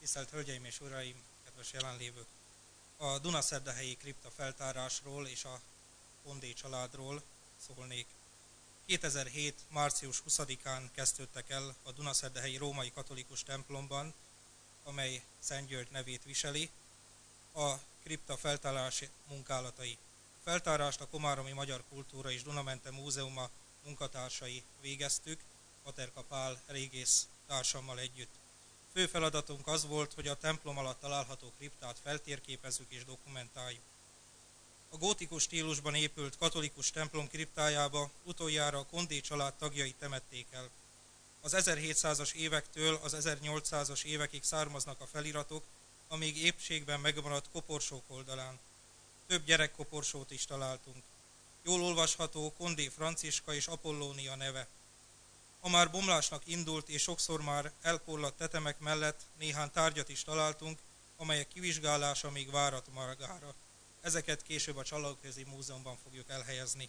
Tisztelt Hölgyeim és Uraim, kedves jelenlévők! A Dunaszerdahelyi kripta feltárásról és a Kondé családról szólnék. 2007. március 20-án kezdődtek el a Dunaszerdahelyi római katolikus templomban, amely Szent György nevét viseli, a kripta feltárási munkálatai. A feltárást a Komáromi Magyar Kultúra és Dunamente Múzeuma munkatársai végeztük, Paterka Pál régész társammal együtt. Fő feladatunk az volt, hogy a templom alatt található kriptát feltérképezzük és dokumentáljuk. A gótikus stílusban épült katolikus templom kriptájába utoljára a Kondé család tagjai temették el. Az 1700-as évektől az 1800-as évekig származnak a feliratok, a még épségben megmaradt koporsók oldalán. Több gyerekkoporsót is találtunk. Jól olvasható Kondé Franciska és Apollónia neve. A már bomlásnak indult és sokszor már elporladt tetemek mellett néhány tárgyat is találtunk, amelyek kivizsgálása még várat magára. Ezeket később a Csallóközi Múzeumban fogjuk elhelyezni.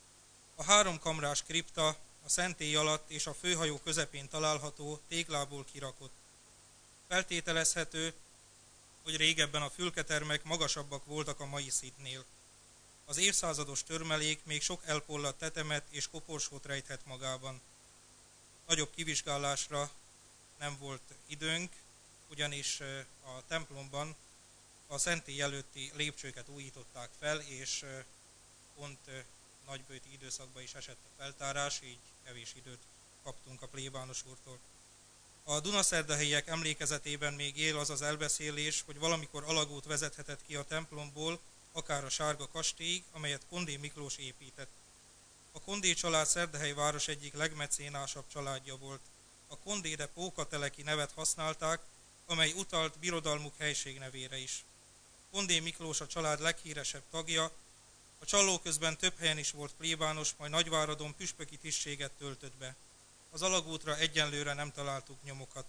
A háromkamrás kripta a szentély alatt és a főhajó közepén található téglából kirakott. Feltételezhető, hogy régebben a fülketermek magasabbak voltak a mai szintnél. Az évszázados törmelék még sok elporladt tetemet és koporsót rejthet magában. Nagyobb kivizsgálásra nem volt időnk, ugyanis a templomban a szentély előtti lépcsőket újították fel, és pont nagybőti időszakban is esett a feltárás, így kevés időt kaptunk a plébános úrtól. A dunaszerdahelyiek emlékezetében még él az az elbeszélés, hogy valamikor alagút vezethetett ki a templomból, akár a Sárga kastélyig, amelyet Kondé Miklós épített. A Kondé család Szerdahely város egyik legmecénásabb családja volt. A Kondé de Pókateleki nevet használták, amely utalt birodalmuk helység nevére is. Kondé Miklós a család leghíresebb tagja, a Csallóközben több helyen is volt plébános, majd Nagyváradon püspöki tisztséget töltött be. Az alagútra egyenlőre nem találtuk nyomokat.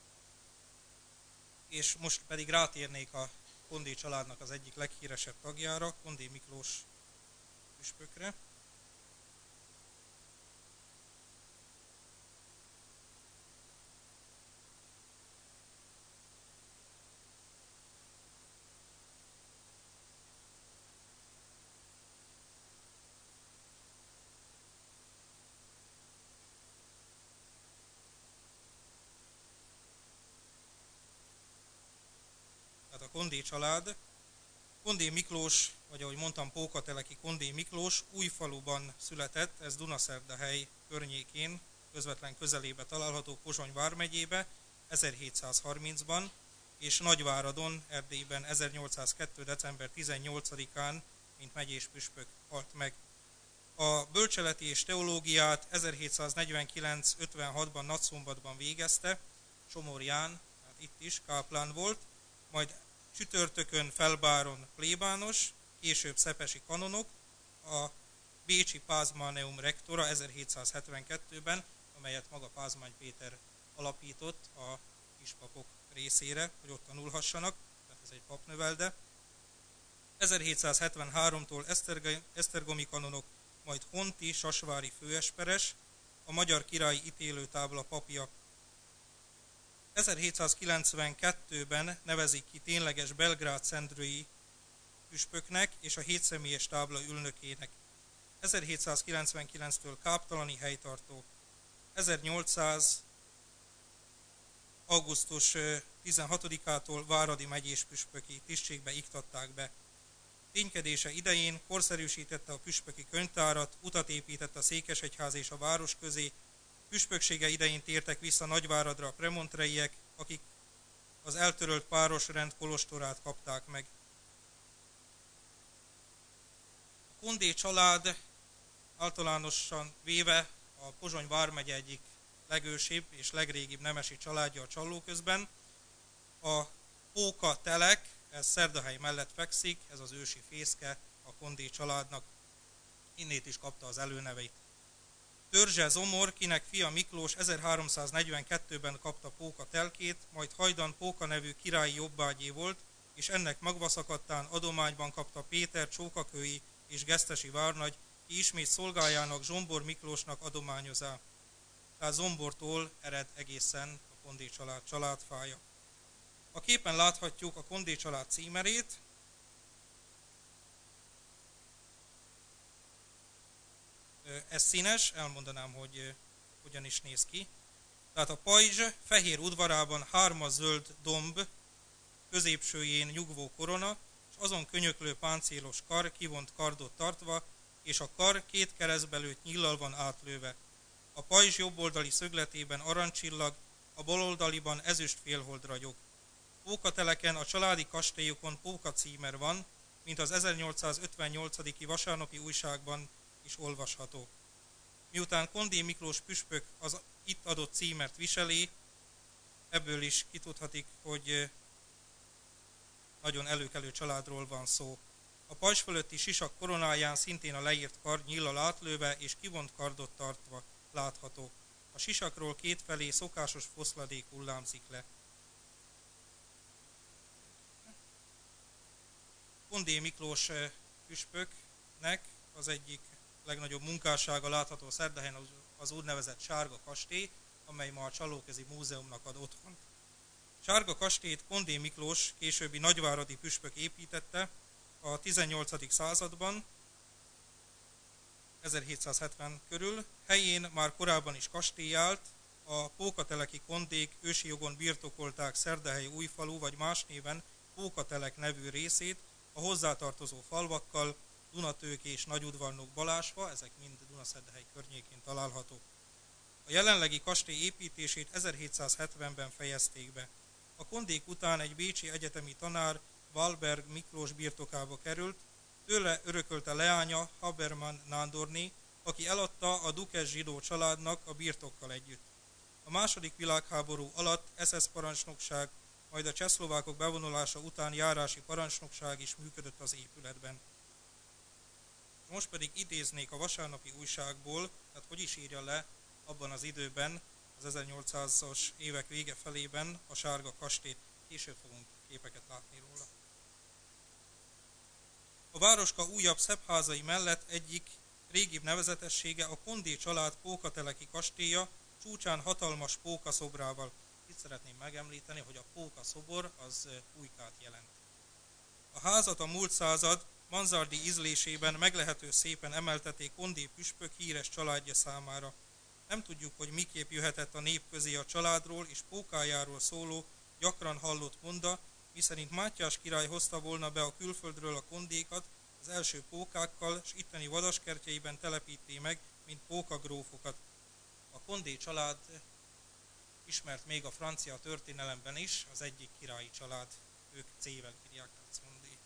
És most pedig rátérnék a Kondé családnak az egyik leghíresebb tagjára, Kondé Miklós püspökre. A Kondé család, Kondé Miklós, vagy ahogy mondtam, Pókateleki Kondé Miklós Újfaluban született, ez Dunaszerdahely környékén, közvetlen közelébe található Pozsony vármegyébe 1730-ban, és Nagyváradon, Erdélyben 1802. december 18-án, mint megyés püspök halt meg. A bölcseleti és teológiát 1749-56-ban Nagyszombatban végezte, Somorján, hát itt is káplán volt, majd csütörtökön Felbáron plébános, később szepesi kanonok, a bécsi Pázmáneum rektora 1772-ben, amelyet maga Pázmány Péter alapított a kispapok részére, hogy ott tanulhassanak, tehát ez egy papnövelde. 1773-tól esztergomi kanonok, majd honti, sasvári főesperes, a magyar királyi ítélőtábla papja. 1792-ben nevezik ki tényleges belgrád-szendrői püspöknek és a hétszemélyes tábla ülnökének. 1799-től káptalani helytartó. 1800. augusztus 16-ától váradi megyés püspöki tisztségbe iktatták be. Ténykedése idején korszerűsítette a püspöki könyvtárat, utat épített a székesegyház és a város közé. Püspöksége idején tértek vissza Nagyváradra a premontreiek, akik az eltörölt párosrend kolostorát kapták meg. A Kondé család általánosan véve a Pozsony vármegye egyik legősibb és legrégibb nemesi családja a Csallóközben. A Pókatelek, ez Szerdahely mellett fekszik, ez az ősi fészke a Kondé családnak, innét is kapta az előneveit. Törzse Zomor, kinek fia Miklós 1342-ben kapta Póka telkét, majd hajdan Póka nevű királyi jobbágyé volt, és ennek magvaszakadtán adományban kapta Péter csókakői és gesztesi várnagy, ki ismét szolgájának Zsombor Miklósnak adományozá. Tehát Zombortól ered egészen a Kondé család családfája. A képen láthatjuk a Condé család címerét. Ez színes, elmondanám, hogy hogyan is néz ki. Tehát a pajzs fehér udvarában 3 zöld domb, középsőjén nyugvó korona, és azon könyöklő páncélos kar kivont kardot tartva, és a kar 2 keresztbe lőtt nyíllal van átlőve. A pajzs jobboldali szögletében arancsillag, a baloldaliban ezüst félhold ragyog. Pókateleken a családi kastélyokon póka címer van, mint az 1858. vasárnapi újságban is olvasható. Miután Condé Miklós püspök az itt adott címert viseli, ebből is kitudhatik, hogy nagyon előkelő családról van szó. A pajzs fölötti sisak koronáján szintén a leírt kard nyíllal átlőve és kivont kardot tartva látható. A sisakról kétfelé szokásos foszladék hullámzik le. Condé Miklós püspöknek az egyik legnagyobb munkássága látható Szerdahelyen az úgynevezett Sárga kastély, amely ma a Csallókezi Múzeumnak ad otthont. Sárga kastélyt Condé Miklós, későbbi nagyváradi püspök építette a 18. században, 1770 körül. Helyén már korábban is kastély állt, a pókateleki Condék ősi jogon birtokolták Szerdahely Újfalu, vagy más néven Pókatelek nevű részét, a hozzátartozó falvakkal, Dunatőke és Nagyudvarnok Balázsfa, ezek mind Dunaszerdahely környékén találhatók. A jelenlegi kastély építését 1770-ben fejezték be. A Condék után egy bécsi egyetemi tanár, Wahlberg Miklós birtokába került, tőle örökölte leánya Habermann Nándorné, aki eladta a Dukes zsidó családnak a birtokkal együtt. A második világháború alatt SS parancsnokság, majd a csehszlovákok bevonulása után járási parancsnokság is működött az épületben. Most pedig idéznék a vasárnapi újságból, tehát hogy is írja le abban az időben, az 1800-as évek vége felében a Sárga kastélyt. Később fogunk képeket látni róla. A városka újabb szebb házai mellett egyik régibb nevezetessége a Condé család pókateleki kastélya, csúcsán hatalmas póka szobrával. Itt szeretném megemlíteni, hogy a póka szobor az pulykát jelent. A házat a múlt század manzardi ízlésében meglehető szépen emeltették Condé püspök híres családja számára. Nem tudjuk, hogy miképp jöhetett a nép közé a családról és pókájáról szóló, gyakran hallott monda, miszerint Mátyás király hozta volna be a külföldről a Condékat az első pókákkal, s itteni vadaskertjeiben telepíti meg, mint pókagrófokat. A Condé család ismert még a francia történelemben is, az egyik királyi család, ők C-vel írják, tehát Condé.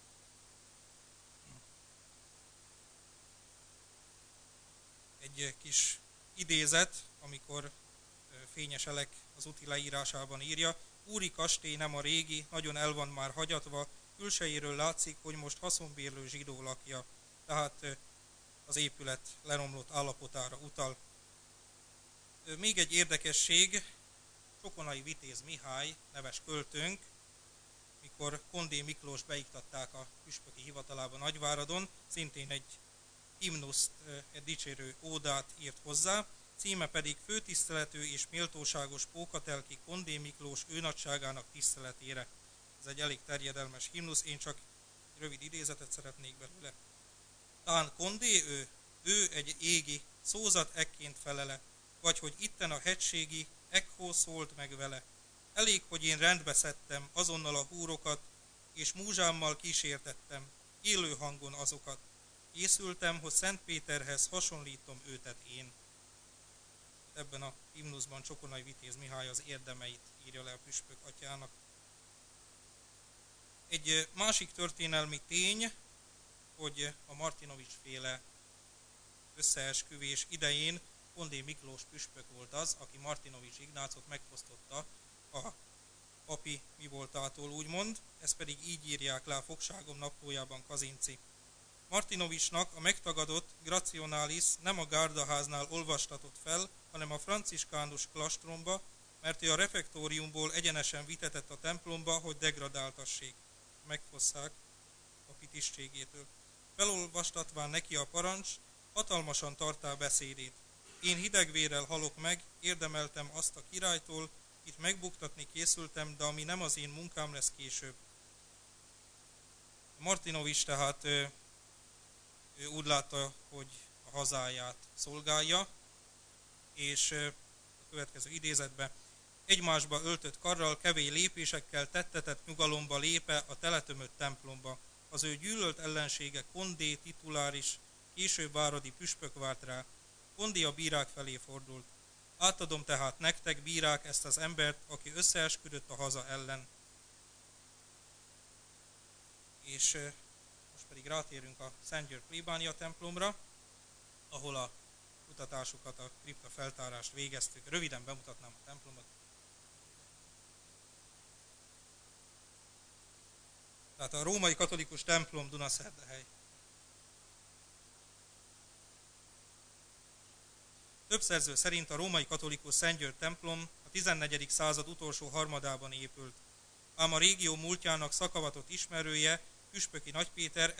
Egy kis idézet, amikor Fényes Elek az úti leírásában írja, úri kastély nem a régi, nagyon el van már hagyatva, külsejéről látszik, hogy most haszonbérlő zsidó lakja, tehát az épület leromlott állapotára utal. Még egy érdekesség, Csokonai Vitéz Mihály, neves költőnk, mikor Condé Miklós beiktatták a püspöki hivatalába Nagyváradon, szintén egy himnuszt, egy dicsérő ódát írt hozzá, címe pedig Főtiszteletű és méltóságos pókatelki Condé Miklós őnagyságának tiszteletére. Ez egy elég terjedelmes himnusz, én csak rövid idézetet szeretnék belőle. Tán Condé ő egy égi, szózat ekként felele, vagy hogy itten a hegységi, ekhó szólt meg vele. Elég, hogy én rendbe szedtem azonnal a húrokat, és múzsámmal kísértettem, élő hangon azokat. Készültem, hogy Szent Péterhez hasonlítom őtet én. Ebben a himnuszban Csokonai Vitéz Mihály az érdemeit írja le a püspök atyának. Egy másik történelmi tény, hogy a Martinovics féle összeesküvés idején Condé Miklós püspök volt az, aki Martinovics Ignácot megfosztotta a papi mivoltától, úgymond, ezt pedig így írják le a Fogságom naplójában Kazinci. Martinovicsnak a megtagadott Gracionalis nem a Gárdaháznál olvastatott fel, hanem a franciskánus klastromba, mert ő a refektóriumból egyenesen vitetett a templomba, hogy degradáltassék, megfosszák papi tisztségétől. Felolvastatván neki a parancs, hatalmasan tartá beszédét. Én hidegvérrel halok meg, érdemeltem azt a királytól, akit megbuktatni készültem, de ami nem az én munkám lesz később. Martinovics tehát ő úgy látta, hogy a hazáját szolgálja, és a következő idézetben egymásba öltött karral, kevés lépésekkel tettetett nyugalomba lépe a teletömött templomba. Az ő gyűlölt ellensége Condé tituláris, később váradi püspök várt rá. Condé a bírák felé fordult. Átadom tehát nektek, bírák, ezt az embert, aki összeesküdött a haza ellen. És most pedig rátérünk a Szent György plébánia templomra, ahol a kutatásukat, a kripta feltárást végeztük. Röviden bemutatnám a templomot. Tehát a római katolikus templom, Dunaszerdahely. Több szerző szerint a római katolikus Szent György templom a 14. század utolsó harmadában épült. Ám a régió múltjának szakavatott ismerője, Püspöki Nagy Péter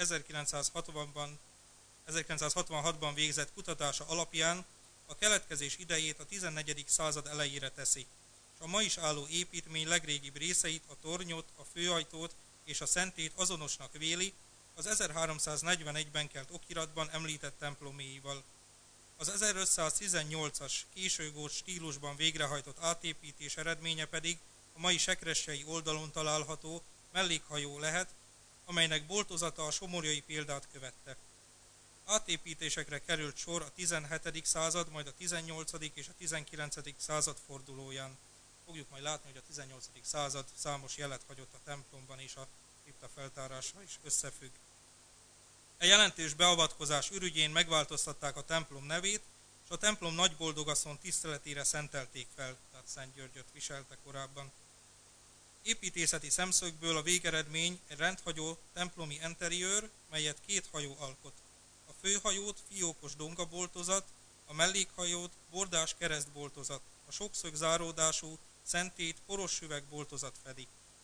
1966-ban végzett kutatása alapján a keletkezés idejét a 14. század elejére teszi, és a ma is álló építmény legrégibb részeit, a tornyot, a főajtót és a szentét azonosnak véli az 1341-ben kelt okiratban említett temploméival. Az 1518-as későgót stílusban végrehajtott átépítés eredménye pedig a mai sekrestjei oldalon található mellékhajó lehet, amelynek boltozata a somorjai példát követte. Átépítésekre került sor a 17. század, majd a 18. és a 19. század fordulóján. Fogjuk majd látni, hogy a 18. század számos jelet hagyott a templomban, és a kripta feltárása is összefügg. E jelentős beavatkozás ürügyén megváltoztatták a templom nevét, és a templom nagyboldogasszony tiszteletére szentelték fel, tehát Szent Györgyöt viselte korábban. Építészeti szemszögből a végeredmény egy rendhagyó templomi interiőr, melyet két hajó alkot. A főhajót fiókos dongaboltozat, a mellékhajót bordás keresztboltozat, a sokszög záródású szentét poros üvegboltozat fedi.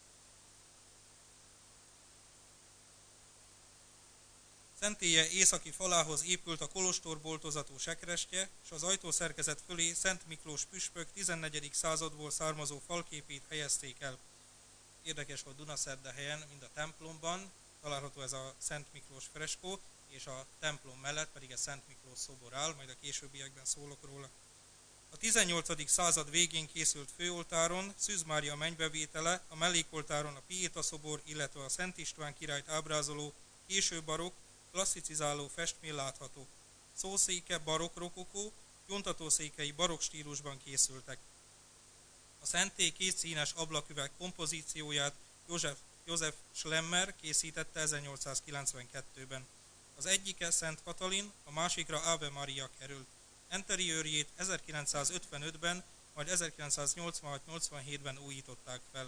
Szentélye északi falához épült a kolostorboltozatú sekrestje, és az ajtószerkezet fölé Szent Miklós püspök 14. századból származó falképét helyezték el. Érdekes, hogy Dunaszerdahelyen, mind a templomban található ez a Szent Miklós freskó, és a templom mellett pedig a Szent Miklós szobor áll, majd a későbbiekben szólok róla. A 18. század végén készült főoltáron Szűz Mária mennybevétele, a mellékoltáron a Piéta szobor, illetve a Szent István királyt ábrázoló késő barokk, klasszicizáló festmény látható. Szószéke barokk rokokó, gyóntatószékei barokk stílusban készültek. A szentély kétszínes ablaküveg kompozícióját József Schlemmer készítette 1892-ben. Az egyike Szent Katalin, a másikra Ave Maria került. Interiőrjét 1955-ben, majd 1986-87-ben újították fel.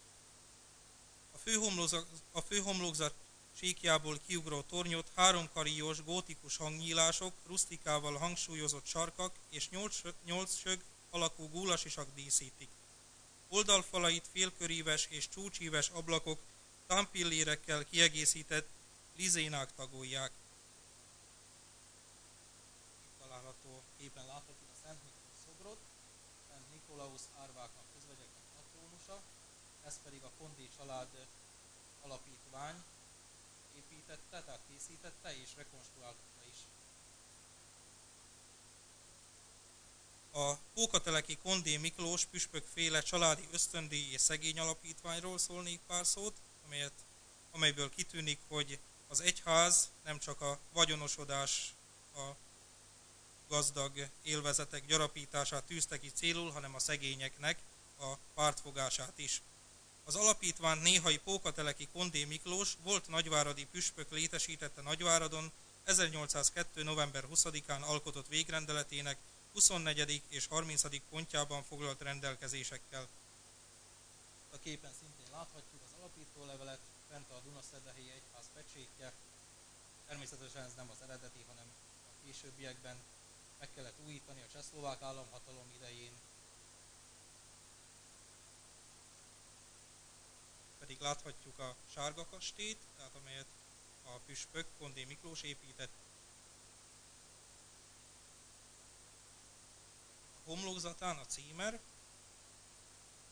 A főhomlokzat síkjából kiugró tornyot háromkarījós gótikus hangnyílások, rusztikával hangsúlyozott sarkak és nyolcszög alakú gúlasisak díszítik. Oldalfalait félköríves és csúcsíves ablakok támpillérekkel kiegészített lizénák tagolják. Itt található képen láthatjuk a Szent Miklós szobrot, Szent Nikolaus árváknak közvegyeknek patrónusa, ez pedig a Condé család alapítvány építette, tehát készítette és rekonstruáltatta is. A Pókateleki Condé Miklós püspökféle családi ösztöndíj és szegény alapítványról szólnék pár szót, amelyből kitűnik, hogy az egyház nem csak a vagyonosodás, a gazdag élvezetek gyarapítását tűzte ki célul, hanem a szegényeknek a pártfogását is. Az alapítvány néhai Pókateleki Condé Miklós volt nagyváradi püspök létesítette Nagyváradon 1802. november 20-án alkotott végrendeletének 24. és 30. pontjában foglalt rendelkezésekkel. A képen szintén láthatjuk az alapítólevelet, fent a Dunaszerdahelyi egyház pecsétje. Természetesen ez nem az eredeti, hanem a későbbiekben meg kellett újítani a csehszlovák államhatalom idején. Pedig láthatjuk a sárga kastélyt, tehát amelyet a püspök Condé Miklós épített. A homlokzatán a címer,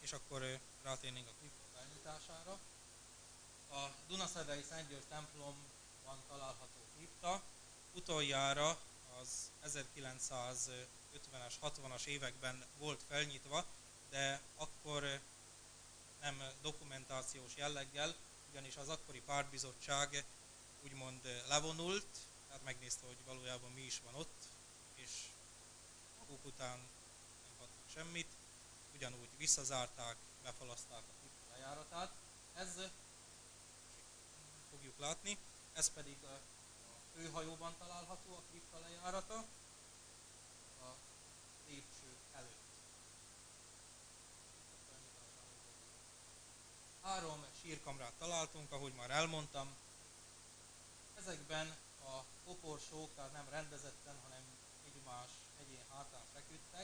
és akkor rátérnénk a kripta felnyitására. A Dunaszerdai Szent György templomban található kripta utoljára az 1950-es, 60-as években volt felnyitva, de akkor nem dokumentációs jelleggel, ugyanis az akkori pártbizottság úgymond levonult, tehát megnézte, hogy valójában mi is van ott, és maguk után nem hagytak semmit, ugyanúgy visszazárták, befalaszták a kripta lejáratát. Ez fogjuk látni, ez pedig a főhajóban található a kripta lejárata, a lépcső előtt. 3 sírkamrát találtunk, ahogy már elmondtam. Ezekben a koporsók, tehát nem rendezetten, hanem egymás egyén hátán feküdtek.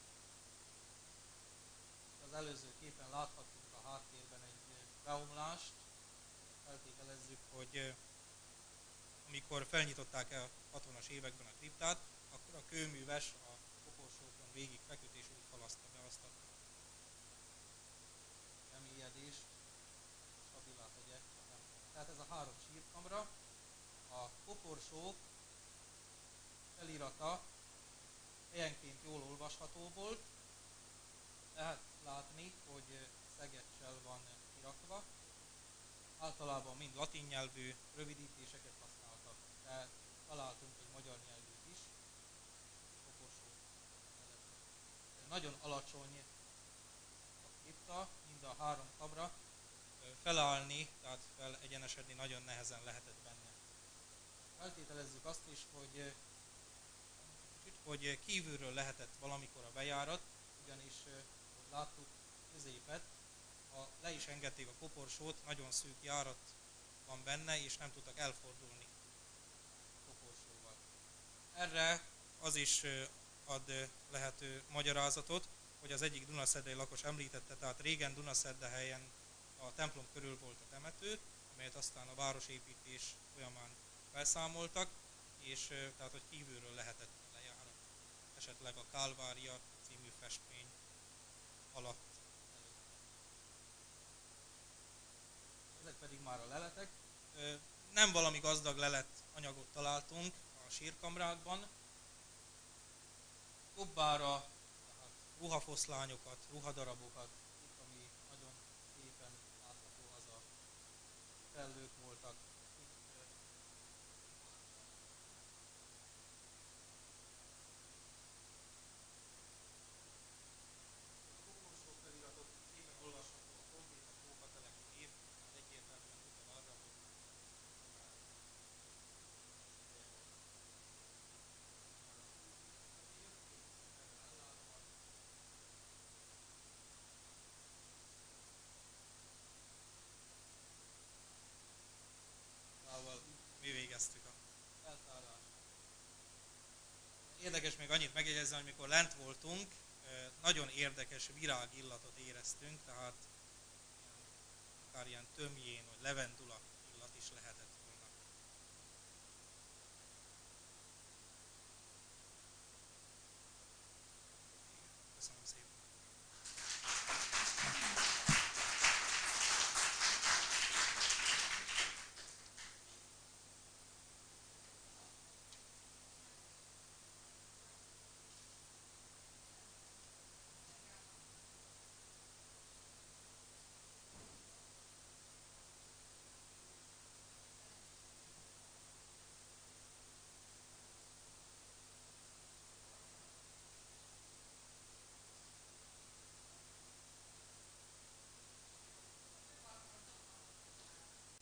Az előző képen láthattunk a háttérben egy beomlást. Feltételezzük, hogy amikor felnyitották el a 60-as években a kriptát, akkor a kőműves a koporsókon végig feküdt és úgy halaszta be azt a bemélyedést, stabilá tegye a templomot. Tehát ez a 3 sírkamra. A koporsók felirata helyenként jól olvasható volt. Lehet látni, hogy szegeccsel van kirakva. Általában mind latin nyelvű rövidítéseket használtak, de találtunk egy magyar nyelvűt is. Koporsó mellett. Nagyon alacsony a kripta, mind a 3 kamra. Felállni, tehát felegyenesedni nagyon nehezen lehetett benne. Feltételezzük azt is, hogy kívülről lehetett valamikor a bejárat, ugyanis, hogy láttuk, középet, ha le is engedték a koporsót, nagyon szűk járat van benne, és nem tudtak elfordulni a koporsóval. Erre az is ad lehető magyarázatot, hogy az egyik dunaszerdai lakos említette, tehát régen Dunaszerdahelyen a templom körül volt a temető, amelyet aztán a városépítés folyamán felszámoltak, és tehát, hogy kívülről lehetett a lejárat. Esetleg a Kálvária című festmény alatt. Ezek pedig már a leletek. Nem valami gazdag lelet anyagot találtunk a sírkamrákban. Kobbára, tehát ruhafoszlányokat, ruhadarabokat, itt ami nagyon szépen látható, az a kellők voltak. A koporsó feliratot szépen olvasható a konkrét a Kókateleki név, tehát egyértelműen utal arra, hogy mi végeztük a feltárást. Érdekes még annyit megjegyezni, hogy mikor lent voltunk, nagyon érdekes virágillatot éreztünk, tehát akár ilyen tömjén vagy levendula illat is lehetett.